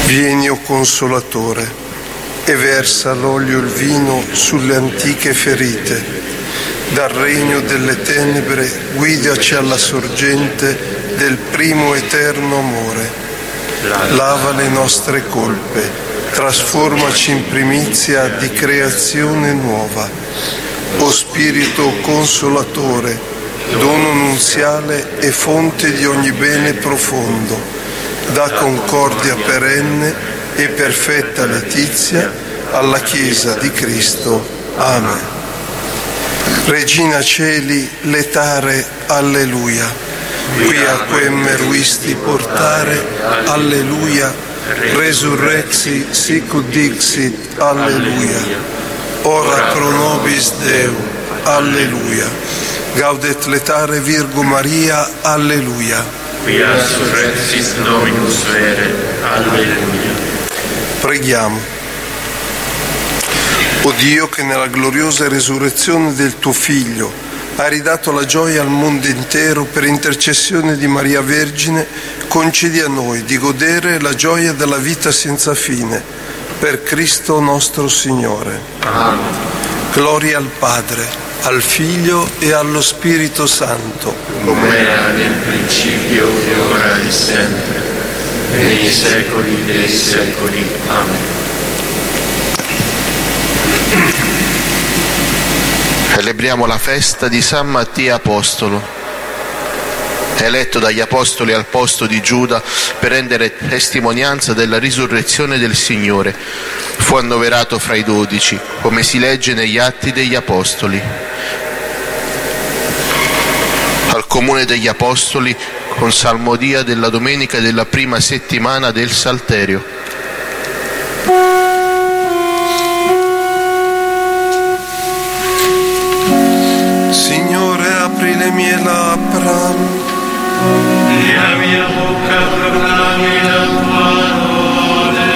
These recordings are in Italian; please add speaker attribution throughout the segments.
Speaker 1: Vieni, o Consolatore, e versa l'olio e il vino sulle antiche ferite. Dal regno delle tenebre guidaci alla sorgente del primo eterno amore. Lava le nostre colpe, trasformaci in primizia di creazione nuova. O Spirito Consolatore, dono nunziale e fonte di ogni bene profondo, da concordia perenne e perfetta letizia alla Chiesa di Cristo. Amen. Regina Celi, letare, alleluia. Qui a quem meruisti portare, alleluia. Resurrexi sicut dixit, alleluia. Ora pro nobis Deo, alleluia. Gaudet letare Virgo Maria, alleluia.
Speaker 2: Quia surrexit Dominus vere, alleluia.
Speaker 1: Preghiamo. O Dio, che nella gloriosa resurrezione del tuo Figlio hai ridato la gioia al mondo intero per intercessione di Maria Vergine, concedi a noi di godere la gioia della vita senza fine, per Cristo nostro Signore.
Speaker 2: Amen.
Speaker 1: Gloria al Padre, al Figlio e allo Spirito Santo,
Speaker 2: come era nel principio e ora e sempre, nei secoli dei secoli. Amen.
Speaker 3: Celebriamo la festa di San Mattia Apostolo, eletto dagli Apostoli al posto di Giuda per rendere testimonianza della risurrezione del Signore. Fu annoverato fra i 12, come si legge negli Atti degli Apostoli. Al comune degli Apostoli, con salmodia della domenica della prima settimana del Salterio.
Speaker 1: Signore, apri le mie labbra,
Speaker 2: E la mia bocca proclami la tua lode.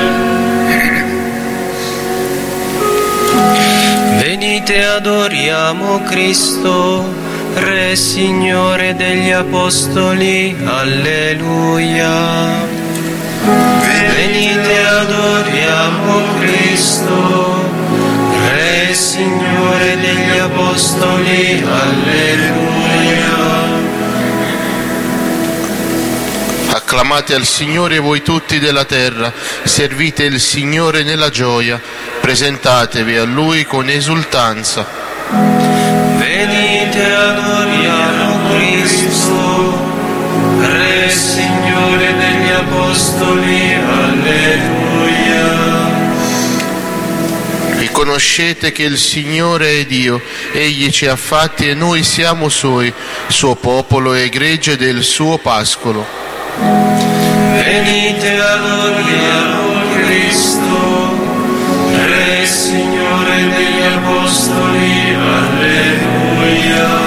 Speaker 4: Venite, adoriamo Cristo, Re Signore degli Apostoli, alleluia. Venite, adoriamo Cristo, Re Signore degli Apostoli, alleluia.
Speaker 3: Acclamate al Signore voi tutti della terra, servite il Signore nella gioia, presentatevi a Lui con esultanza.
Speaker 4: Venite, adoriamo Cristo, Re Signore degli Apostoli, alleluia.
Speaker 3: Riconoscete che il Signore è Dio, Egli ci ha fatti e noi siamo Suoi, Suo popolo e gregge del Suo pascolo.
Speaker 4: Venite, adoriamo Cristo, Re Signore degli Apostoli, alleluia.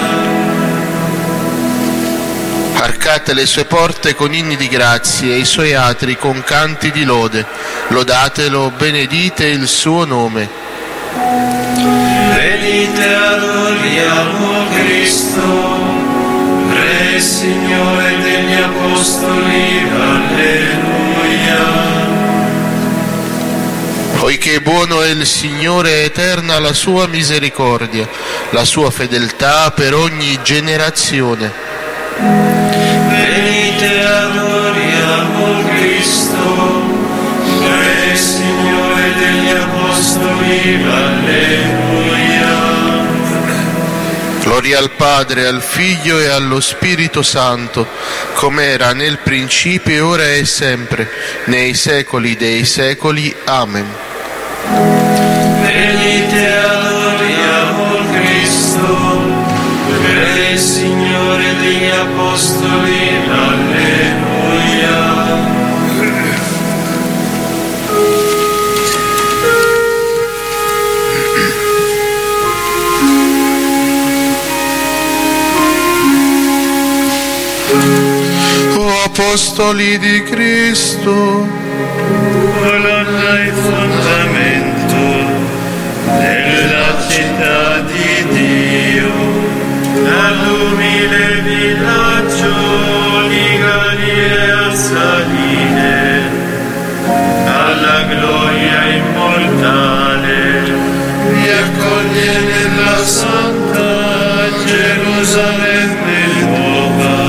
Speaker 3: Arcate le sue porte con inni di grazie e i suoi atri con canti di lode. Lodatelo, benedite il suo nome.
Speaker 4: Venite, adoriamo Cristo, Re Signore degli Apostoli, alleluia.
Speaker 3: Poiché buono è il Signore, eterna la sua misericordia, la sua fedeltà per ogni generazione.
Speaker 4: Venite, adoriamo Cristo, Re Signore degli Apostoli, alleluia.
Speaker 3: Gloria al Padre, al Figlio e allo Spirito Santo, come era nel principio, e ora e sempre, nei secoli dei secoli. Amen.
Speaker 4: Venite, adoriamo Cristo, Re Signore degli Apostoli, alleluia.
Speaker 3: O Apostoli di Cristo,
Speaker 2: Colonna e fondamento della città di Dio, dall'umile villaggio di Galilea Saline,
Speaker 4: moglie della Santa Gerusalemme nuova,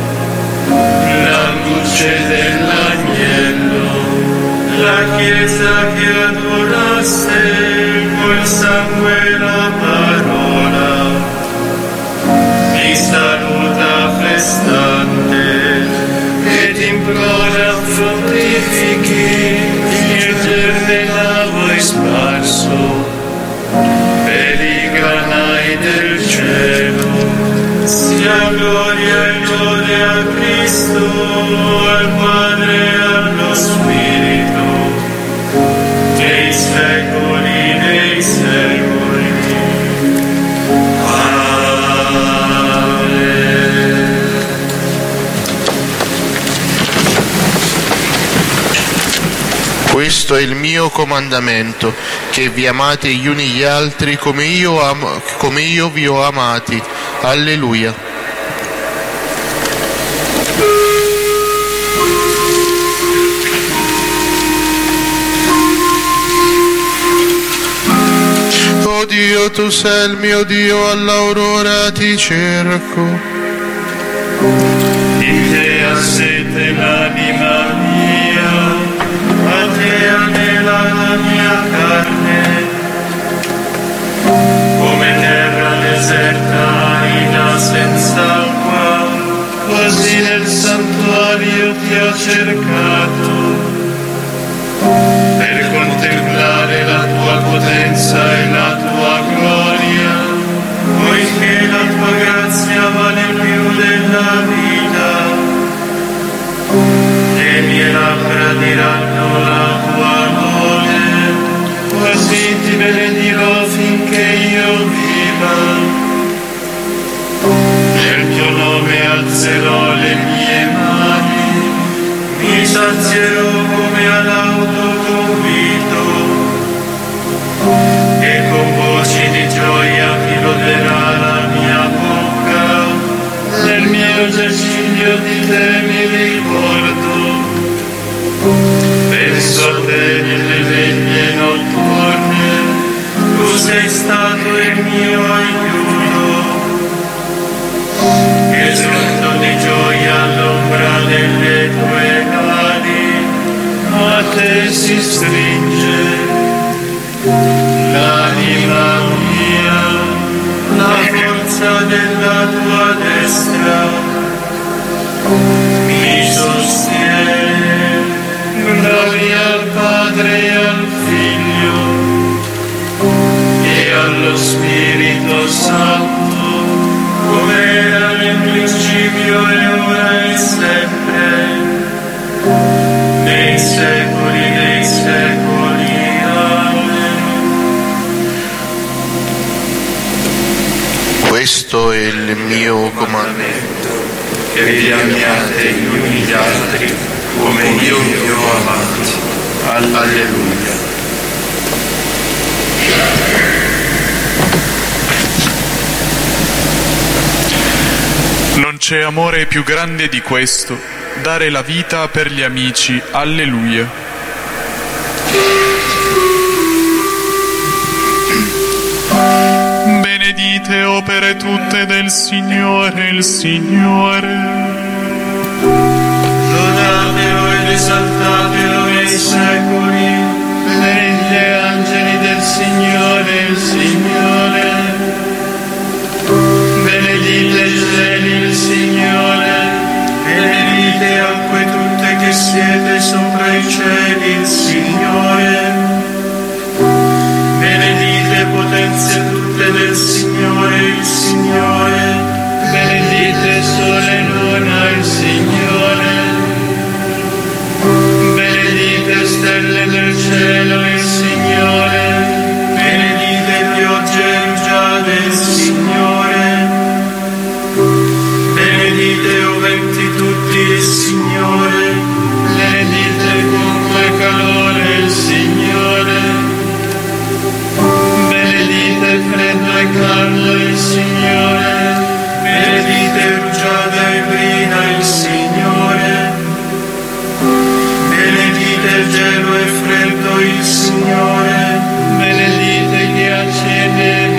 Speaker 4: la luce dell'agnello, la Chiesa che adoraste col sangue e la parola, ti saluta festante e ti implora fruttifichi il germinato e sparso per i granai del cielo. Sia gloria e lode a Cristo, al Padre e allo Spirito, nei secoli dei secoli.
Speaker 3: Questo è il mio comandamento, che vi amate gli uni gli altri come io vi ho amati. Alleluia. Oh Dio, tu sei il mio Dio, all'aurora ti cerco.
Speaker 4: In te ha sete l'anima mia, a te anela la mia carne, come terra deserta arida senza acqua, così nel santuario ti ho cercato, per contemplare la tua potenza e la tua gloria, poiché la tua grazia vale più della vita. Le mie labbra diranno la tua lode, così ti benedirò finché io viva. Nel tuo nome alzerò le mie mani, mi sazierò come all'autoconvito, e con voci di gioia ti loderà la mia bocca. Nel mio esercizio di te mi ricordo, penso a te nelle veglie notturne, tu sei stato il mio aiuto, esulto di gioia all'ombra delle tue ali, a te si stringe l'anima mia, la forza della tua destra mi sostiene. Gloria al Padre e al Figlio e allo Spirito Santo, come era nel principio e ora e sempre, nei secoli dei secoli. Amen.
Speaker 3: Questo è il mio comandamento,
Speaker 2: che vi amiate gli uni gli altri come io vi ho amati. Alleluia.
Speaker 5: Non c'è amore più grande di questo, dare la vita per gli amici. Alleluia. Benedite opere tutte del Signore, il Signore.
Speaker 4: Lodatelo ed esaltatelo nei secoli, benedite angeli del Signore, il Signore. Benedite i cieli, il Signore. Benedite acque tutte che siete sopra i cieli, il Signore. Benedite potenze tutte del Signore, il Signore. Benedite sole e luna, il Signore. Benedite stelle del cielo, il Signore. Benedite piogge e rugiade, il Signore. Benedite o venti tutti, il Signore. Benedite fuoco e calore, il Signore. Benedite freddo e caldo, il Signore. Benedite rugiada e brina, il Signore. Benedite gelo e freddo, il Signore. Benedite ghiacci e nevi,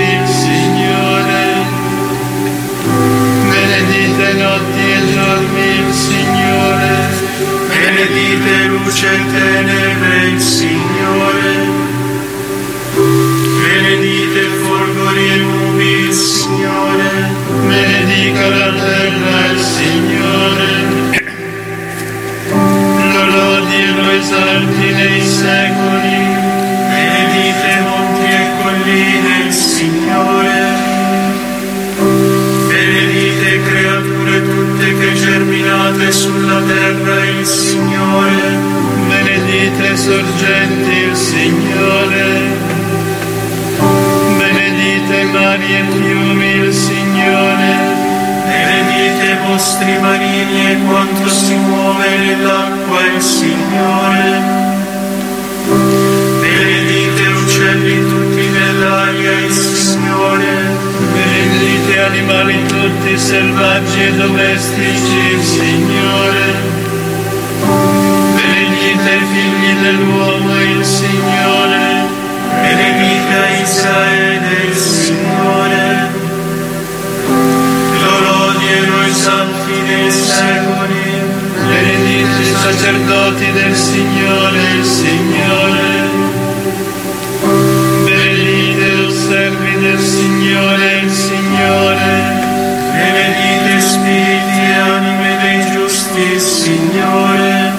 Speaker 4: Benedite creature tutte che germinate sulla terra il Signore.
Speaker 2: Benedite sorgenti il Signore. Benedite mari e fiumi il Signore.
Speaker 4: Benedite vostri marini e quanto si muove nell'acqua il Signore. Benedite uccelli tutti nell'aria il Signore.
Speaker 2: Benedite animali tutti selvaggi e domestici il Signore. Benedite figli dell'uomo il Signore.
Speaker 4: Benedita Israele il Signore. Lodino i santi dei secoli.
Speaker 2: Benediti i sacerdoti del Signore il Signore. Benedite o servi del Signore il Signore.
Speaker 4: Benedite spiriti e anime dei giusti il Signore.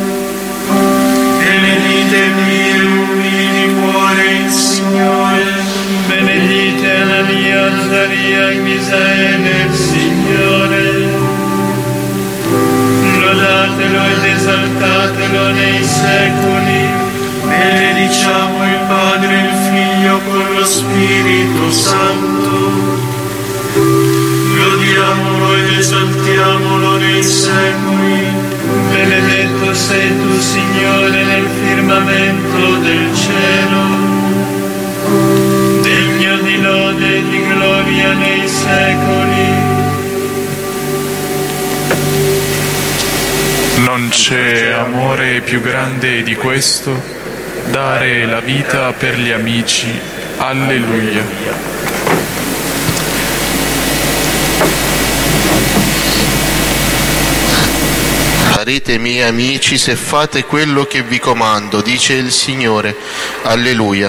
Speaker 4: Benedite vie umili cuore il Signore.
Speaker 2: Benedite Anania, Azaria e Misaele il Signore. Lodatelo ed esaltatelo nei secoli.
Speaker 4: Benediciamo il Padre e il Figlio con lo Spirito Santo. Lodiamolo ed esaltiamolo nei secoli.
Speaker 2: Benedetto sei tu, Signore, nel firmamento del cielo. Degno di lode e di gloria nei secoli.
Speaker 5: Non c'è amore più grande di questo, dare la vita per gli amici. Alleluia.
Speaker 3: Sarete miei amici se fate quello che vi comando, dice il Signore. Alleluia.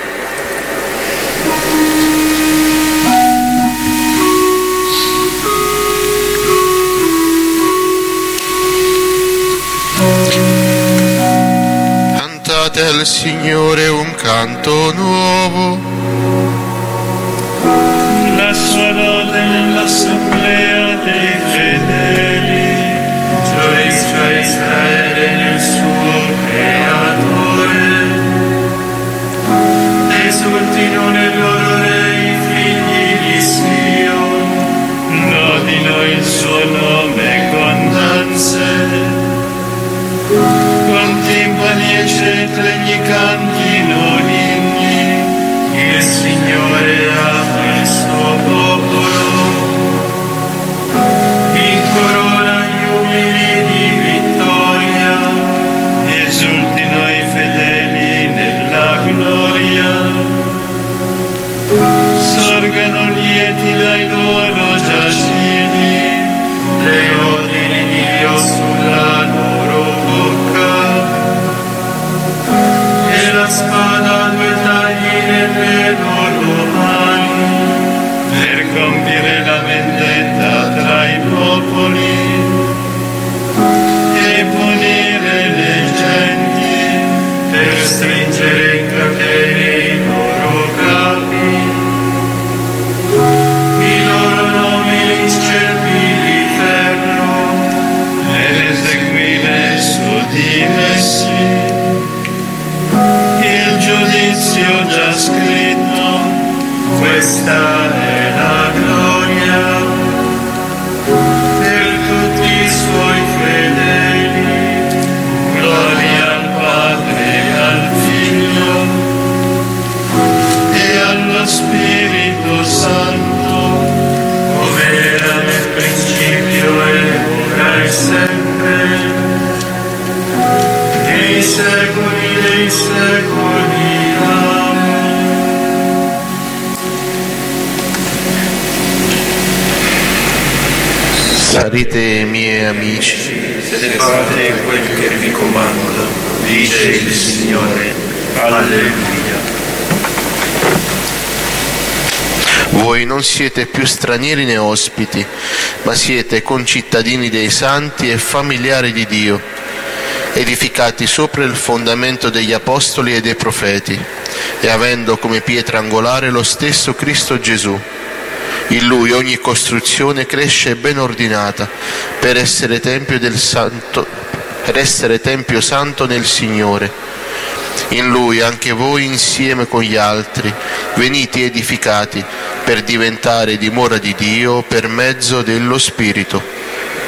Speaker 3: Cantate al Signore un canto nuovo.
Speaker 2: La sua lode nell'assemblea dei fedeli.
Speaker 4: Gioisca Israele nel suo Creatore. Esultino nel loro Re i figli di Sion.
Speaker 2: Lodino il suo nome con danze. Con timpani e cetre gli cantino inni.
Speaker 4: Il Signore ama il suo popolo. Incorona gli umili di vittoria.
Speaker 2: Esultino i fedeli nella gloria. Sorgano lieti dai loro giardini.
Speaker 4: Le ordini di Dio sulla loro bocca. E la spada a due tagli nelle loro mani.
Speaker 2: Per compiere la vendetta tra i popoli e punire le genti,
Speaker 4: Per stringere in catene i loro capi. I loro nomi li scerpi di ferro.
Speaker 2: e le seguine su di essi. Il giudizio già scritto,
Speaker 4: Questa è la gloria per tutti i suoi fedeli.
Speaker 2: gloria al Padre e al Figlio e allo Spirito Santo,
Speaker 4: Come era nel principio e ora e sempre, nei secoli dei secoli. Amen.
Speaker 3: Sarete miei amici.
Speaker 2: se fate quel che vi comando, dice il Signore. Alleluia.
Speaker 3: Voi non siete più stranieri né ospiti, ma siete concittadini dei santi e familiari di Dio, edificati sopra il fondamento degli apostoli e dei profeti, e avendo come pietra angolare lo stesso Cristo Gesù. In Lui ogni costruzione cresce ben ordinata per essere tempio santo nel Signore. In Lui anche voi insieme con gli altri venite edificati per diventare dimora di Dio per mezzo dello Spirito.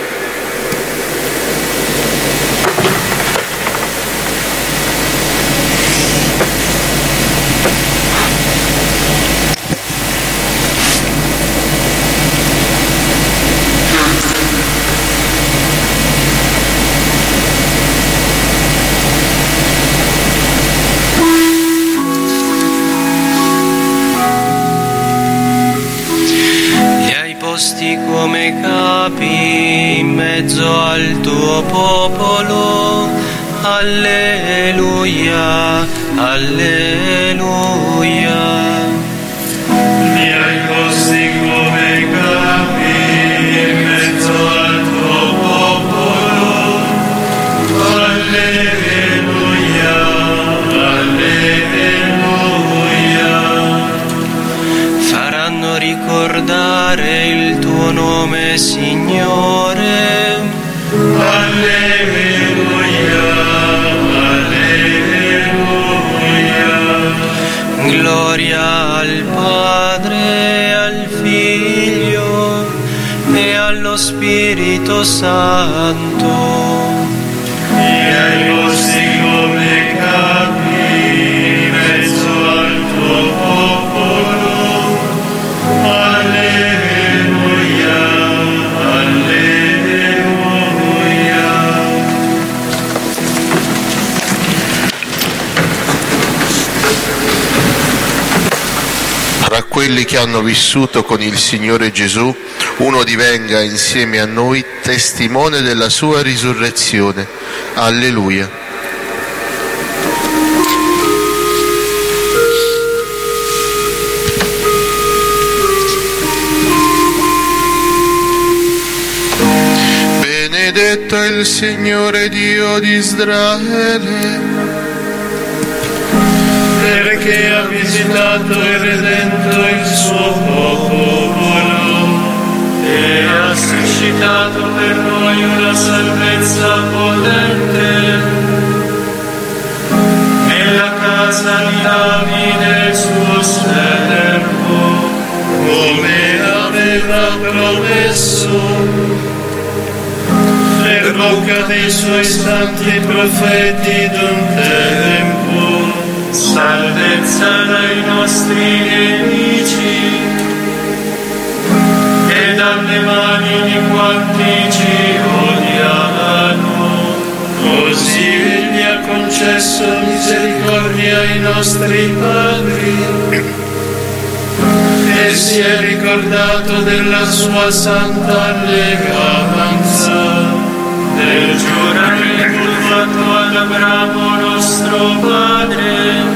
Speaker 6: Come capi in mezzo al tuo popolo, alleluia, alleluia.
Speaker 4: Li hai posti come capi in mezzo al tuo popolo, alleluia, alleluia.
Speaker 6: Faranno ricordare il tuo nome, Signore.
Speaker 4: Alleluia, alleluia.
Speaker 6: Gloria al Padre, al Figlio e allo Spirito Santo.
Speaker 4: Li hai posti come capi in mezzo al tuo popolo, alleluia, alleluia.
Speaker 3: Tra quelli che hanno vissuto con il Signore Gesù, uno divenga insieme a noi testimone della sua risurrezione. Alleluia. Benedetto è il Signore Dio di Israele,
Speaker 4: Perché ha visitato e redento il suo popolo e ha suscitato per noi una salvezza potente nella casa di Davide suo servo, come aveva promesso per bocca dei suoi santi profeti d'un tempo. Salvezza dai nostri nemici e dalle mani di quanti ci odiano. Così Egli ha concesso misericordia ai nostri padri e si è ricordato della sua santa alleanza, del giuramento fatto ad Abramo nostro padre,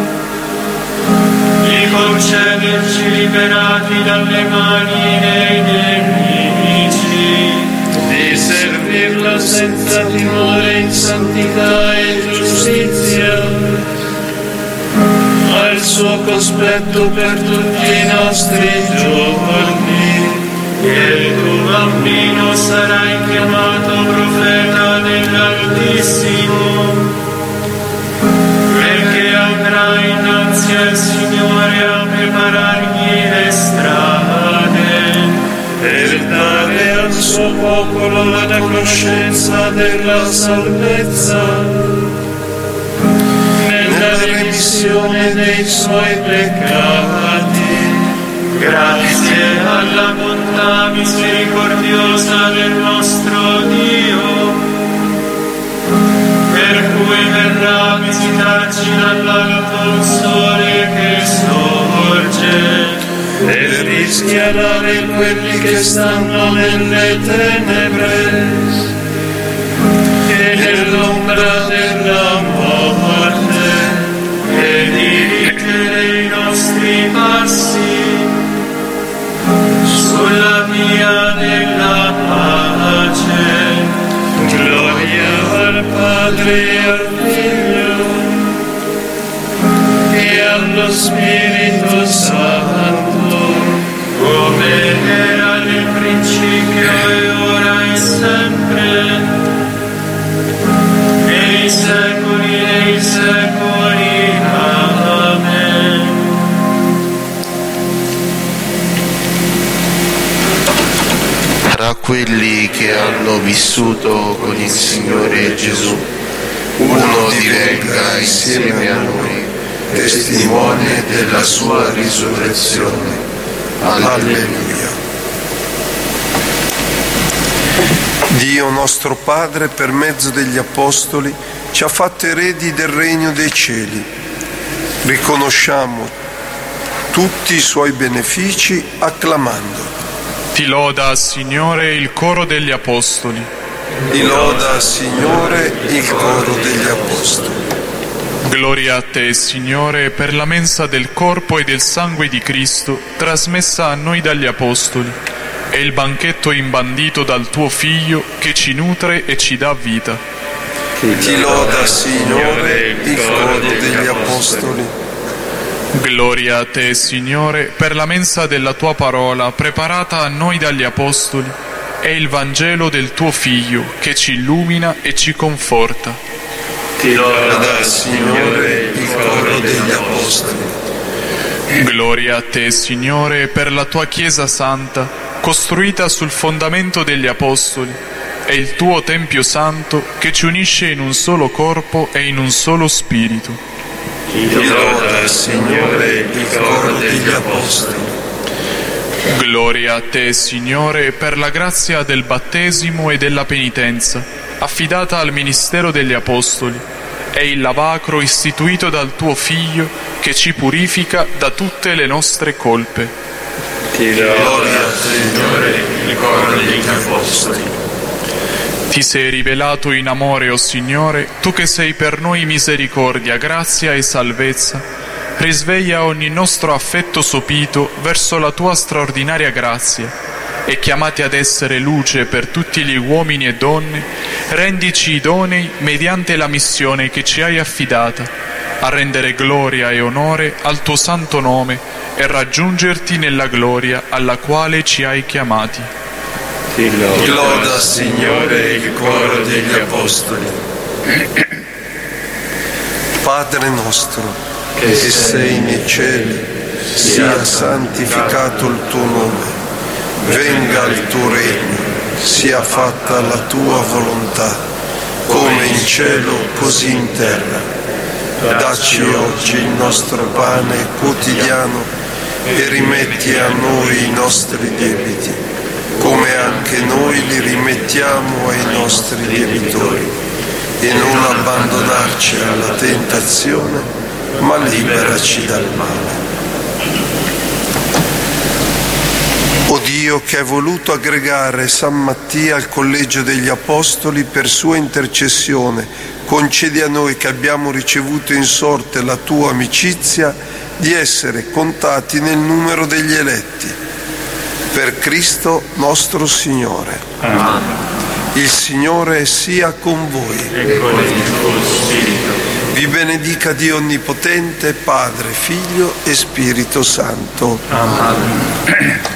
Speaker 4: di concederci liberati dalle mani dei nemici, di servirlo senza timore in santità e giustizia, al suo cospetto per tutti i nostri giorni. E il tuo bambino sarai chiamato profeta dell'Altissimo, perché andrà innanzi al Signore a preparargli le strade, per dare al suo popolo la conoscenza della salvezza, nella remissione dei suoi peccati. Grazie alla bontà misericordiosa del nostro Dio, per cui verrà a visitarci dall'alto il sole che sorge, per rischiarare quelli che stanno nelle tenebre e nell'ombra della morte, e dirigere i nostri passi sulla via della pace. Gloria al Padre e al Figlio e
Speaker 2: Spirito Santo, come era nel principio e ora e sempre, nei secoli dei secoli. Amen.
Speaker 3: Tra quelli che hanno vissuto con il Signore Gesù, uno divenga insieme a noi testimone della sua risurrezione. Alleluia.
Speaker 1: Dio nostro Padre, per mezzo degli Apostoli, ci ha fatto eredi del regno dei cieli. Riconosciamo tutti i suoi benefici acclamando.
Speaker 5: Ti loda, Signore, il coro degli Apostoli.
Speaker 1: Ti loda, Signore, il coro degli Apostoli.
Speaker 5: Gloria a te, Signore, per la mensa del corpo e del sangue di Cristo, trasmessa a noi dagli Apostoli, e il banchetto imbandito dal tuo Figlio, che ci nutre e ci dà vita.
Speaker 1: Ti loda, Signore, il coro degli Apostoli.
Speaker 5: Gloria a te, Signore, per la mensa della tua parola, preparata a noi dagli Apostoli, e il Vangelo del tuo Figlio, che ci illumina e ci conforta.
Speaker 2: Ti loda, Signore, il coro degli Apostoli.
Speaker 5: Gloria a te, Signore, per la tua Chiesa Santa, costruita sul fondamento degli Apostoli, e il tuo Tempio Santo, che ci unisce in un solo corpo e in un solo spirito.
Speaker 2: Ti loda, Signore, il coro degli Apostoli.
Speaker 5: Gloria a te, Signore, per la grazia del battesimo e della penitenza, affidata al ministero degli Apostoli, e il lavacro istituito dal tuo Figlio, che ci purifica da tutte le nostre colpe.
Speaker 2: Ti loda, Signore, il coro degli Apostoli.
Speaker 5: Ti sei rivelato in amore, o Signore, tu che sei per noi misericordia, grazia e salvezza. Risveglia ogni nostro affetto sopito verso la tua straordinaria grazia, e chiamati ad essere luce per tutti gli uomini e donne, rendici idonei mediante la missione che ci hai affidata, a rendere gloria e onore al tuo santo nome e raggiungerti nella gloria alla quale ci hai chiamati.
Speaker 2: Ti loda, Signore, il coro degli Apostoli.
Speaker 1: Padre nostro, che sei nei cieli, sia santificato il tuo nome. Venga il tuo regno, sia fatta la tua volontà, come in cielo così in terra. Dacci oggi il nostro pane quotidiano e rimetti a noi i nostri debiti, come anche noi li rimettiamo ai nostri debitori, e non abbandonarci alla tentazione, ma liberaci dal male. O Dio, che hai voluto aggregare San Mattia al collegio degli Apostoli per sua intercessione, concedi a noi che abbiamo ricevuto in sorte la tua amicizia di essere contati nel numero degli eletti. Per Cristo nostro Signore.
Speaker 2: Amen.
Speaker 1: Il Signore sia con voi.
Speaker 2: E con il tuo spirito.
Speaker 1: Vi benedica Dio Onnipotente, Padre, Figlio e Spirito Santo.
Speaker 2: Amen.